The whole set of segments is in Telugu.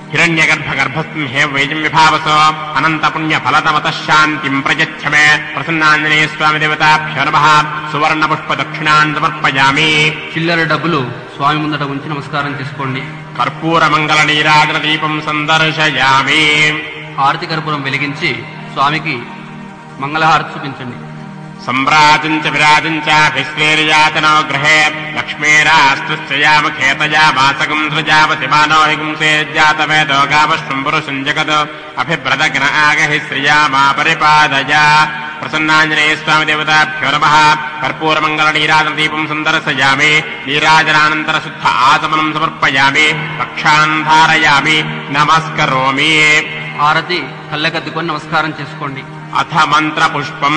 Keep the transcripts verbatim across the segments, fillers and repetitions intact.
हिरण्यगर्भगर्भस्मिं हेवैजं विभावसो अनन्तपुण्यफलतमतः शान्तिं प्रयच्छ मे प्रसन्नाञ्जनेय स्वामी देवताभ्यो नमः సువర్ణపుష్పదక్షిణాన్ సమర్పయామి. చిల్లర డబ్బులు స్వామి ముందట ఉంచి నమస్కారం చేసుకోండి. కర్పూర మంగళ నీరాజన దీపం సందర్శయామి. హారతి కర్పూరం వెలిగించి స్వామికి మంగళహారతి చూపించండి. సంభ్రాజంచ విరాజంచ విశ్వేర్యాతనో గృహే లక్ష్మీరాస్తుశ్చయామఖేతయా మాసకం సృజావతిమానోహింసేజ్జాతవేదో గావశ్వం పురుషం జగత్ అభిభ్రదగ్న ఆగహి శ్రియా మా పరిపాదయ. ప్రసన్నాంజనేయ స్వామి దేవతాభ్యో నమః. కర్పూర మంగళ నీరాజన దీపం సందర్శయామి. నీరాజనానంతర శుద్ధ ఆచమనం సమర్పయామి. రక్షాన్ ధారయామి. నమస్కరోమి. హారతి కళ్ళకద్దుకొని నమస్కారం చేసుకోండి. అథ మంత్ర పుష్పం.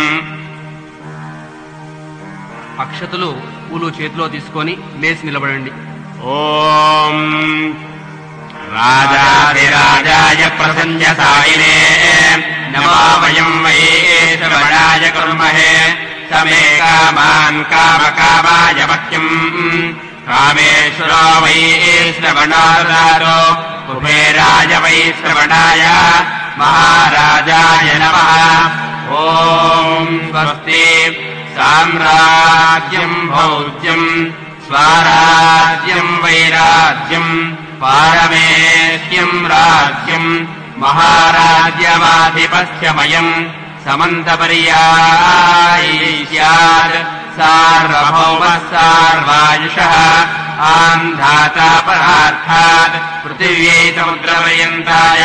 అక్షతలు పూలు చేతిలో తీసుకొని లేచి నిలబడండి. ఓం రాజాధిరాజాయ ప్రసన్యసాయినే నమో వయం వై శ్రవణాయ కుర్మహే సమే కామాన్ కామకామాయ మహ్యం కామేశ్వరో వై శ్రవణాదారో కుబేరాయ వై శ్రవణాయ మహారాజాయ నమః. ఓం స్వస్తి సామ్రాజ్యం భౌజ్యం స్వరాజ్యం వైరాజ్యం పారమేశ్యం రాజ్యం మహారాజ్యమాధిపత్యమయం సమంతపర్యాయీ స్యాత్ సార్వభౌమః సార్వాయుషః ఆంధాతా పరార్థాత్ పృథివ్యై సముద్రపర్యంతాయ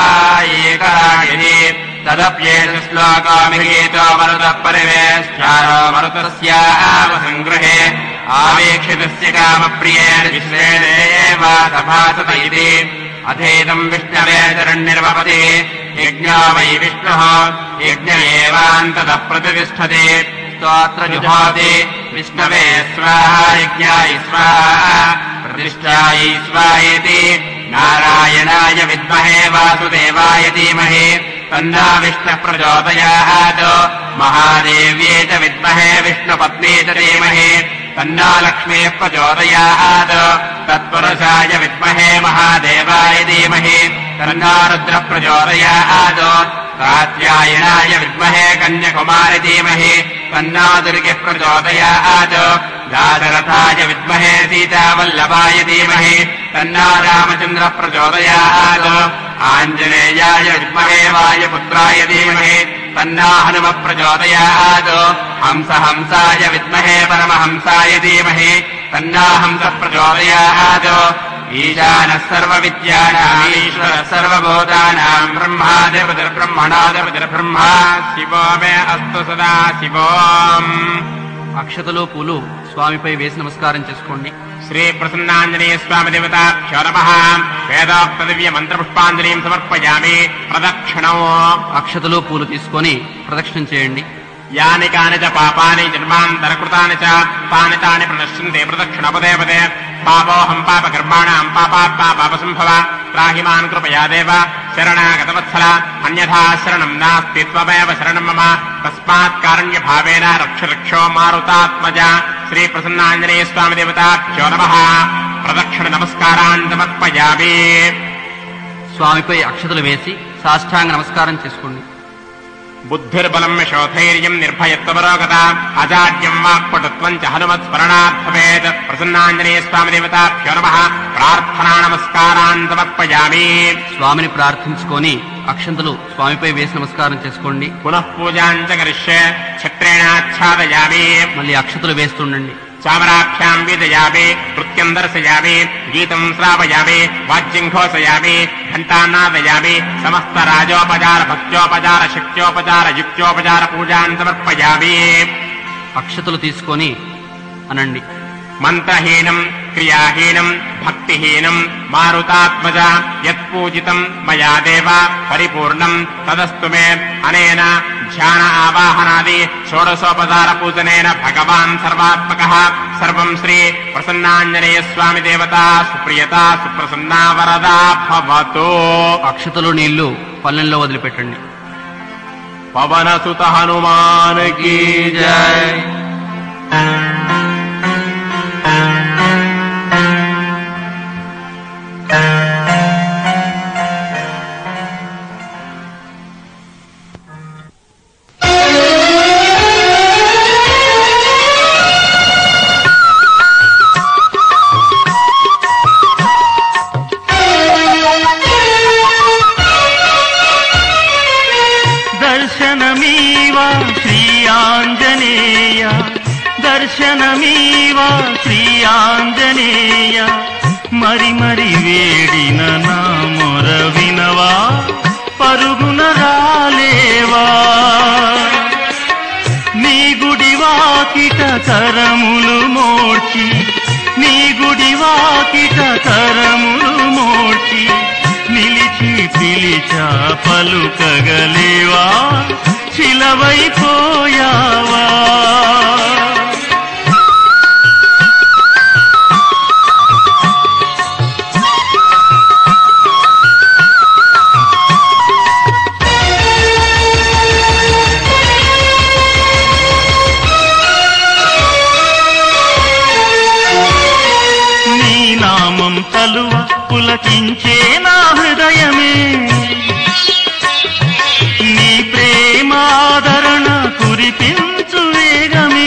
ఏకాగిని తదప్యేత శ్లోకామిగీతో మరుతః పరివేష్టారో మరుతస్యావసంగృహే ఆవేక్షితస్య కామప్రియేణ విశ్వేదేవాసభాసత ఇతి అథేదం విష్ణవే శరణ్నిర్వపతి యజ్ఞో వై విష్ణుః యజ్ఞ ఏవాంతతః ప్రతిష్ఠతే స్తోత్ర జుహోతి విష్ణవే స్వాహా యజ్ఞాయ స్వాహా ప్రతిష్ఠాయ స్వాహేతి నారాయణాయ విద్మహే వాసుదేవాయ ధీమహి తన్నో విష్ణుః ప్రచోదయాత్ మహాదేవ్యై చ విద్మహే విష్ణుపత్న్యై చ ధీమహి తన్నో లక్ష్మీః ప్రచోదయాత్ తత్పురుషాయ విద్మహే మహాదేవాయ ధీమహి తన్నో రుద్రః ప్రచోదయాత్ కాత్యాయనాయ విద్మహే కన్యాకుమారి ధీమహి తన్నో దుర్గః ప్రచోదయాత్ దాశరథాయ విద్మహే సీతావల్లభాయ ధీమహి తన్నో రామచంద్రః ప్రచోదయాత్ ఆంజనేయాయ విద్మహే వాయుపుత్రాయ ధీమహి తన్నో హనుమః ప్రచోదయాత్ హంస హంసాయ విద్మహే పరమహంసాయ ధీమహి తన్నో హంసః ప్రచోదయాత్ ఈశానः సర్వవిద్యానాం ఈశ్వరः సర్వభూతానాం బ్రహ్మాధిపతిర్బ్రహ్మణాధిపతిర్బ్రహ్మా శివో మే అస్తు సదా శివోం. అక్షతలు పూలు స్వామిపై వేసి నమస్కారం చేసుకోండి. శ్రీ ప్రసన్నాంజనేయ స్వామి దేవతాభ్యో నమః. వేదోక్త దివ్య మంత్ర పుష్పాంజలిం సమర్పయామి. ప్రదక్షిణం. అక్షతలు పూలు తీసుకొని ప్రదక్షిణం చేయండి. యాని కాని చ పాపాని జన్మాంతరకృతాని చ తాని తాని ప్రణశ్యంతే ప్రదక్షిణ పదే పదే. పాపోహం పాపకర్మాణాం పాపాత్మా పాపసంభవ త్రాహి మాం కృపయా దేవ శరణాగతవత్సల అన్యథా శరణం నాస్తి త్వమేవ శరణం మమ తస్మాత్ కారుణ్య భావేన రక్ష రక్షో మారుతాత్మజ. శ్రీ ప్రసన్నాంజనేయ స్వామి దేవతాభ్యో నమః. ప్రదక్షిణ నమస్కారాన్ సమర్పయామి. స్వామిపై అక్షతలు వేసి సాష్టాంగ నమస్కారం చేసుకోండి. బుద్ధిర్బలం యశోధైర్యం నిర్భయత్వమరోగత అజాడ్యం వాక్పటుత్వం చ హనుమత్స్మరణార్థవేత్. ప్రసన్నాంజనేయ స్వామి దేవతాభ్యో నమః. ప్రార్థనా నమస్కారాన్ సమర్పయామి. స్వామిని ప్రార్థించుకొని అక్షంతలు స్వామిపై వేసి నమస్కారం చేసుకోండి. పునః పూజాంచ కరిష్యే ఛత్రేణాచ్ఛాదయామి. మళ్ళీ అక్షతలు వేస్తుండండి. చామరాభ్యాం వీదయామి. నృత్యం దర్శయామి. గీతం శ్రావయామి. వాద్యం ఘోషయామి. ఘంటానాదయామి. సమస్త రాజోపచార భక్త్యోపచార శక్త్యోపచార యుక్త్యోపచార పూజాన్ సమర్పయామి. అక్షతలు తీసుకొని అనండి. మంత్రహీనం క్రియాహీనం భక్తిహీనం మారుతాత్మజ యత్పూజితం మయా దేవ పరిపూర్ణం తదస్తు మే. అనేన ధ్యాన ఆవాహనాది షోడశోపచార పూజనేన భగవాన్ సర్వాత్మకః. సర్వం శ్రీ ప్రసన్నాంజనేయ స్వామి దేవత సుప్రియత సుప్రసన్నా వరదా భవతు. అక్షతలు నీళ్లు పల్లెంలో వదిలిపెట్టండి. పవనసుత హనుమాన్ కీ జై. దర్శనమీవా శ్రీ ఆంజనేయ మరి మరి వేడిన నా మొర వినవా పరుగున రాలేవా నీ గుడి వాకిట కరములు మోడ్చి నీ గుడి వాకిట కరములు మోడ్చి నిలిచి పిలిచా పలుకగలేవా శిలవైపోయావా తలువ పులకించే నా హృదయమే నీ ప్రేమాదరణ కురిపించు వేగమే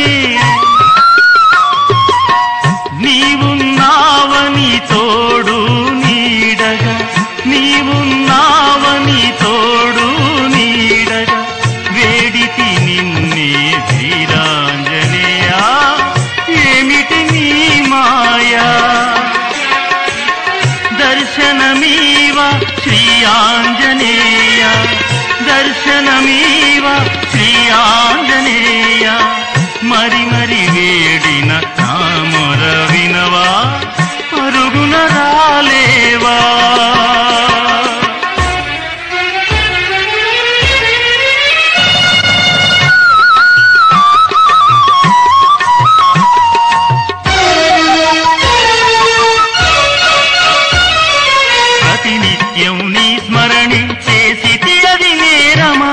నీవున్నావని తోడు నీడగా నీవున్నావని తోడు నీడగా వేడితి నిన్నే శ్రీరాంజనేయా ఏమిటి నీ మాయా దర్శనమీవ శ్రీ ఆంజనేయ దర్శనమీవ శ్రీ ఆంజనేయ మరి మరి వేడిన నా మొర వినవా పరుగున రాలేవా నిత్యం నీ స్మరణి చేసి అది నేరమా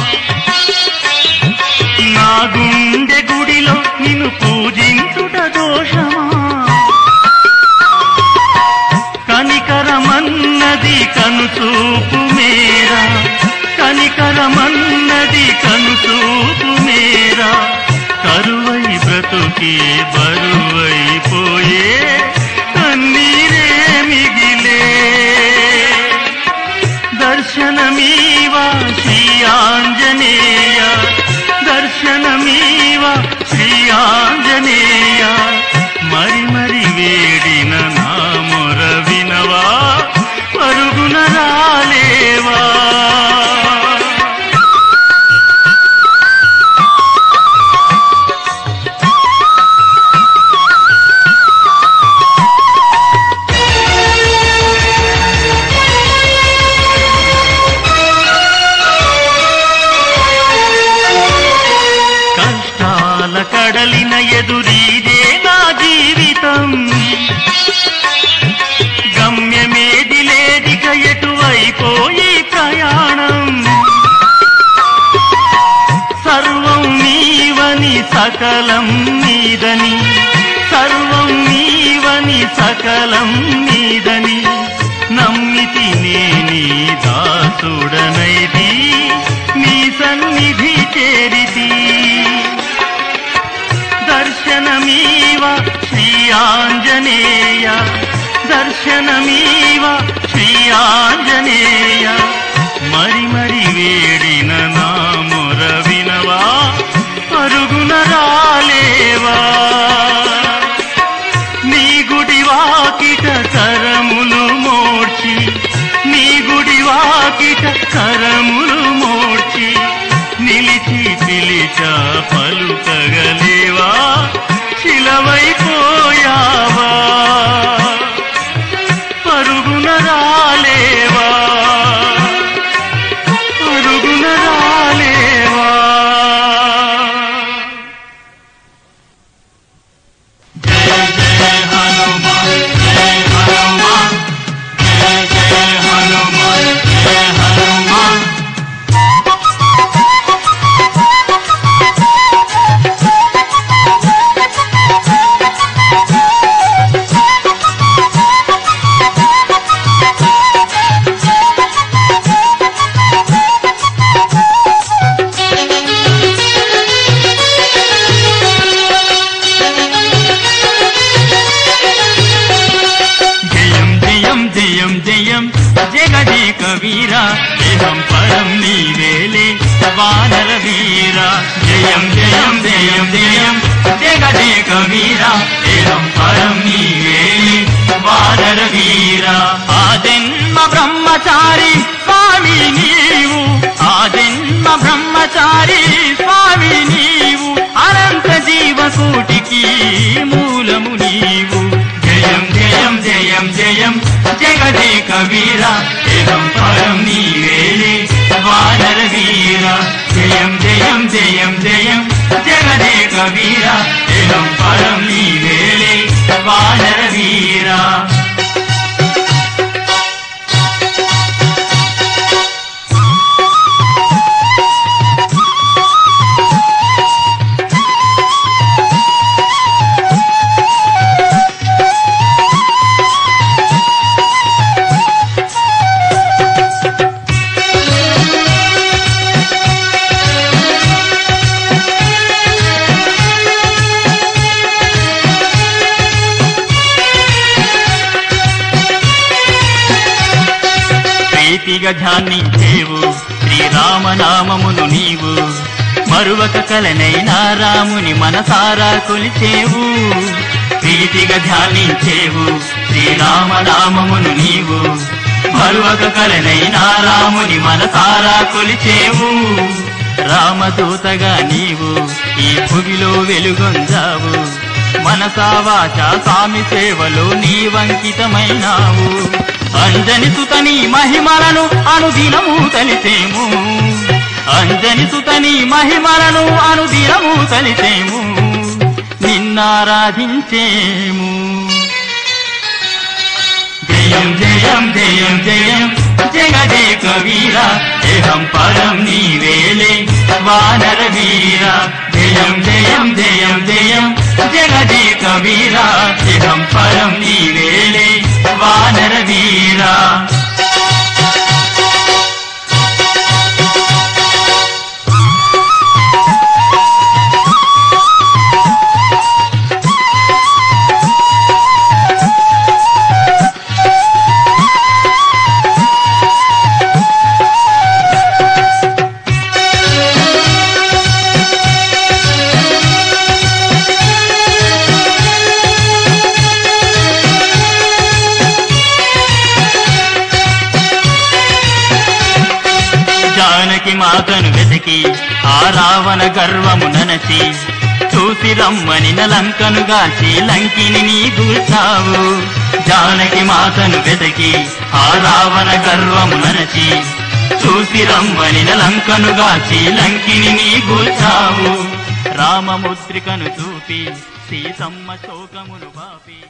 నా గుండె గుడిలో నిన్ను పూజించుట దోషమా కనికరమన్నది కనుచూపు మేరా కనికరమన్నది కనుచూపు మేరా కరువై బ్రతుకే బరువైపోయే కన్నీరే మిగిలే దర్శనమీవ శ్రీ ఆంజనేయ దర్శనమీవ శ్రీ ఆంజనేయ మరి మరి వేడిన నా మొర వినవా పరుగున రాలేవా కడలిన ఎదురీదే నా జీవితం గమ్యమేది లేదిక ఎటువైపోయి ప్రయాణం సర్వం నీవని సకలం నీదని సర్వం నీవని సకలం నీదని నమ్మితి నేనీ దాసుడనైది నీ సన్నిధి చేరితి దర్శనమీవ శ్రీ ఆంజనేయ దర్శనమీవ శ్రీ ఆంజనేయ మరి మరి వేడిన నా మొర వినవా పరుగున రాలేవా నీ గుడి వాకిట కరములు మోడ్చి నీ గుడి వాకిట కరములు మోడ్చి నిలిచి పిలిచా పలుకగలేవా శిలవైపోయావా పరుగున రాలేవా పరుగున రాలేవా జయ జయ హనుమాన్ జయ హనుమాన్ జయ జయ హనుమాన్ జయ హనుమాన్ జయం జయం జగదేక వీరా దేహం పరం నీవేలే వానర వీరా జయం జయం జయం జయం జగదేక వీర ఏం పరం నీవే వానర వీర ఆ జన్మ బ్రహ్మచారి స్వామి నీవు ఆ జన్మ బ్రహ్మచారి స్వామి నీవు అనంత జీవకోటికి మూలము నీవు జయం జయం జయం జయం జగదేక వీర ఏం పరం నీవే వానర వీర జయం జయం జయం జయం జగదేక వీర ఏం పరం నీవే వానర వీర ప్రీతిగా ధ్యానించేవు శ్రీరామనామమును నీవు మరువక కలనైనా రాముని మనసారా కొలిచేవు ప్రీతిగా ధ్యానించేవు శ్రీరామనామమును నీవు మరువక కలనైనా రాముని మనసారా కొలిచేవు రామదూతగా నీవు ఈ భువిలో వెలుగొందావు మనసా వాచా స్వామి సేవలో నీవంకితమైనావు అంజని సుతని మహిమలను అనుదినము తలిసేము అంజని సుతని మహిమలను అనుదినము తలిసేము నిన్నారాధించేము జయం జయం జయం జయం జగదేక వీర ఏహం పరం నీవేలే వానర వీర జయం జయం జయం జయం జగదేక వీర ఏహం పరం నీవేలే వానర వీర జానకి మాతను వెతికి ఆ రావణ గర్వము ననసి చూసి రమ్మని లంకను గాచి లంకిని నీ గూర్చావు జానకి మాతను వెతికి ఆ రావణ గర్వము ననసి చూసి రమ్మని లంకను గాచి లంకిని నీ గూర్చావు రామముద్రికను చూపి సీతమ్మ శోకమును బాపి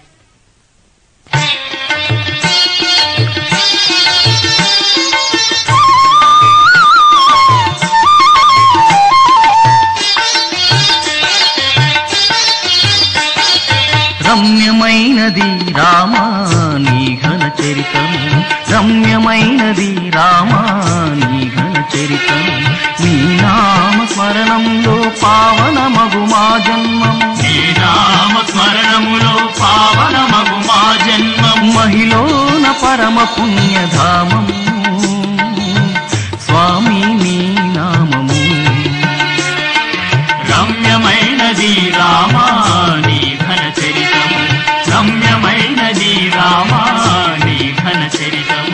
రమ్యమైనది రామా నీ ఘన చరితము రమ్యమైనది రామా నీ ఘన చరితము నీ నామ స్మరణంలో పావనమగు మా జన్మము నీ నామ స్మరణములో పావనమగు మా జన్మము మహిళోన పరమ పుణ్యధామము స్వామి నీ నామము రమ్యమైనది రామా నీ ఘన చరితము రమ్యమైనది రామా నీ ఘన చరితము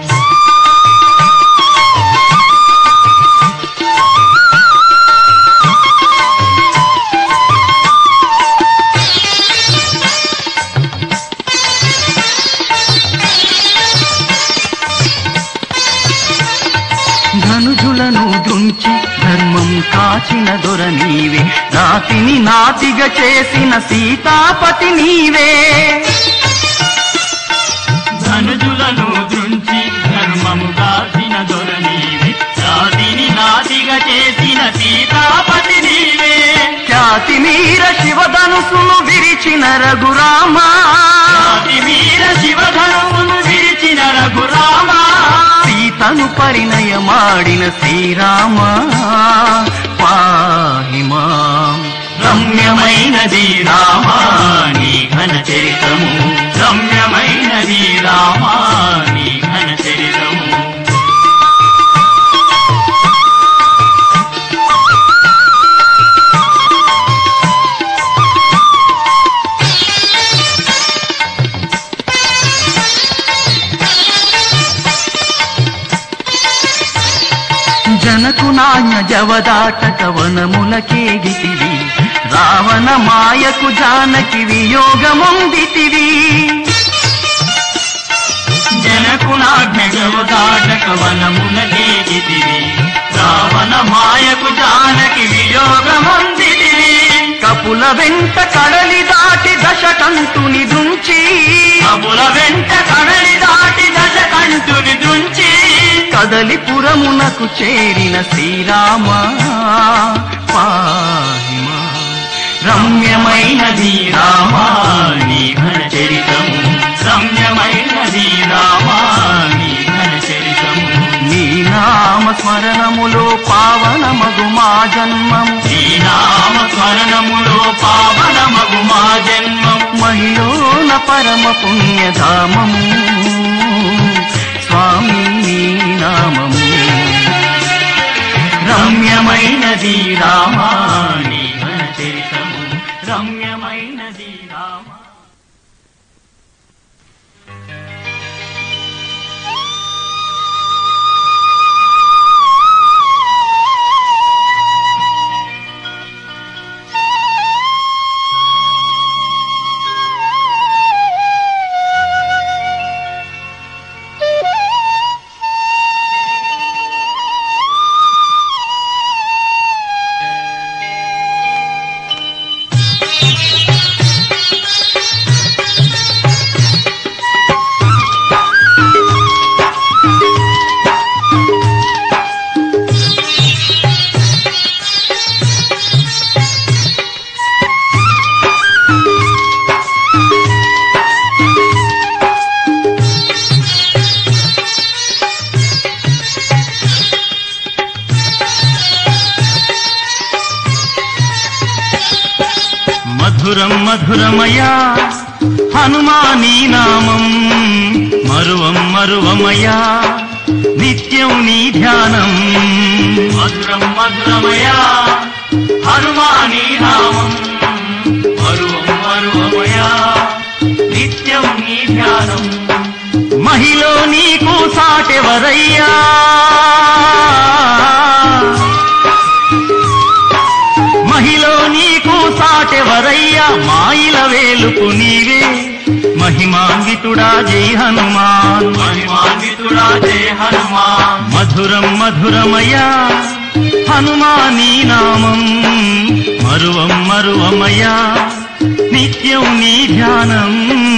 ధనుజులను దృంచి ధర్మం కాచిన దొర నీవే నాతిని నాతిగా చేసిన సీతాపతి నీవే ధనుజులను దృంచి ధర్మము కాచిన దొర నీవే నాతిని నాతిగా చేసిన సీతాపతి నీవే ఖ్యాతి మీర శివధనుసును విరిచిన రఘురామా ఖ్యాతి మీర శివధనుసును విరిచిన రఘురామా సీతను పరిణయమాడిన శ్రీరామ పాహిమా రమ్యమైనది రామా నీ ఘన చరితము రమ్యమైనది రామా నీ ఘన చరితము నాణ్య జవదాటక వనములకేగితివి రావణ మాయకు జానకి వియోగముందితివి జనకునాజ్ఞ జవదాటక వనములకేగితివి రావణ మాయకు జానకి వియోగముందితివి కపుల వెంట కడలి దాటి దశకంఠుని దుంచి కపుల వెంట కడలి దాటి దశకంఠుని దుంచి కదలిపురమునకు చేరిన శ్రీరామ పాహిమా రమ్యమైనది రామా నీ ఘన చరితము రమ్యమైనది రామా నీ ఘన చరితము నీ నామ స్మరణములో పావనమగు మా జన్మము నీ నామ స్మరణములో పావనమగు మా జన్మము మహిళోన పరమ పుణ్యధామము స్వామి నీ నామము రమ్యమైనది రామా నీ ఘన చరితము రమ్యమైనది రామా మధురం మధురమయా హనుమానీ నామం మరువం మరువమయా నిత్యం నీ ధ్యానం మధురం మధురమయా హనుమానీ నామం మరువం మరువమయా నిత్యం నీ ధ్యానం మహిలో నీకు సాటెవరయ్యా మహిలో నీకు సాటెవరయ్యా మాయిల వేలుపు నీవే మహిమాన్వితుడా జై హనుమాన్ మహిమాన్వితుడా జై హనుమాన్ మధురం మధురమయా హనుమానీ నామం మరువం మరువమయా నిత్యం నీ ధ్యానం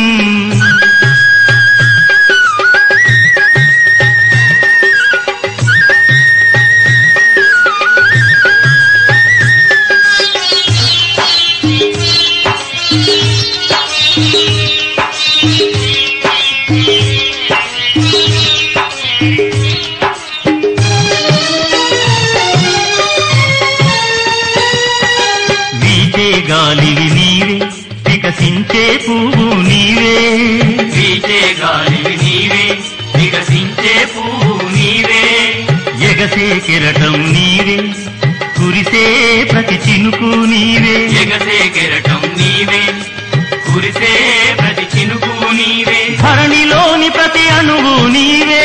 గాలివి నీవే వికసించే పువ్వు నీవే వీచే గాలివి నీవే వికసించే పువ్వు నీవే ఎగసే కెరటం నీవే కురిసే ప్రతి చినుకు నీవే ఎగసే కెరటం నీవే కురిసే ప్రతి చినుకు నీవే ధరణిలోని ప్రతి అణువు నీవే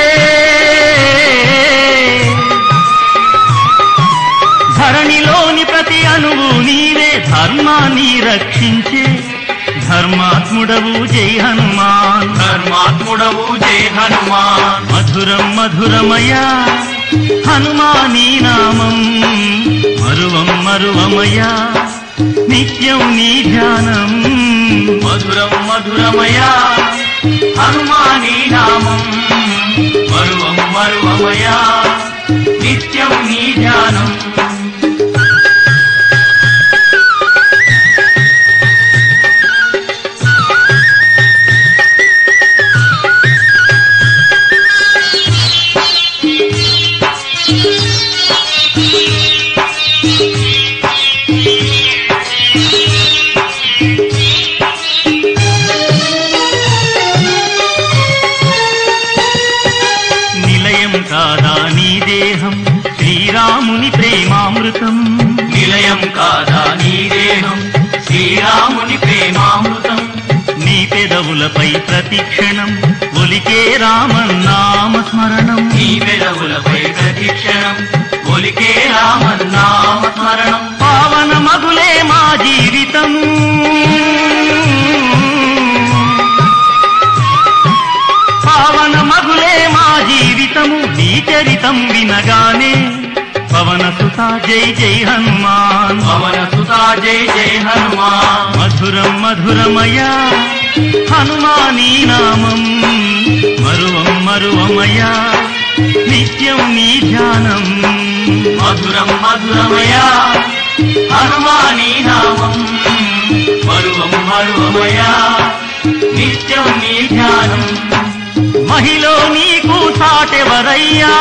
ధరణిలోని ప్రతి అణువు నీవే ధర్మాన్ని రక్షించే ధర్మాత్ముడవు జై హనుమాన్ ధర్మాత్ముడవు జై హనుమాన్ మధురం మధురమయా హనుమానీ నామం మరువం మరువమయా నిత్యం నీ ధ్యానం మధురం మధురమయా హనుమానీ నామం మరువం మరువమయా నిత్యం నీ ధ్యానం నిలయం కాదా నీ దేహం శ్రీరాముని ప్రేమామృతం నిలయం కాదా నీ దేహం శ్రీరాముని ప్రేమామృతం నీ పెదవులపై ప్రతిక్షణం ఒలికే రామన్నామ స్మరణం నీ పెదవులపై ప్రతిక్షణం ఒలి జీవితము పావన మగులే మా జీవితము నీ చరితం వినగానే పవన సుతా జై జై హనుమాన్ పవన సుతా జై జై హనుమాన్ మధురం మధురమయా హనుమానీ నామం మరువం మరువమయా నిత్యం నీ ధ్యానం మధురం మధురమయా హనుమానీ నామం మరువం మరువమయా నిత్యం నీ ధ్యానం మహిలో నీకు సాటెవరయ్యా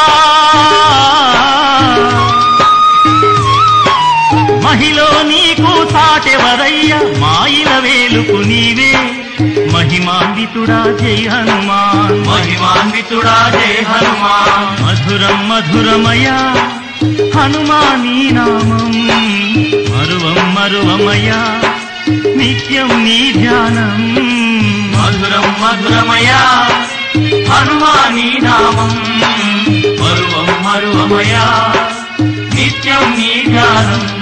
మహిలో నీకు సాటెవరయ్యా మాయిల వేలుకు నీవే మహిమాన్వితుడా జై హనుమాన్ మహిమాన్వితుడా జై హనుమాన్ మధురం మధురమయా హనుమానీ నామం మరువం మరువమయా నిత్యం నీ ధ్యానం మధురం మధురమయా హనుమానీ నామం మరువం మరువమయా నిత్యం నీ ధ్యానం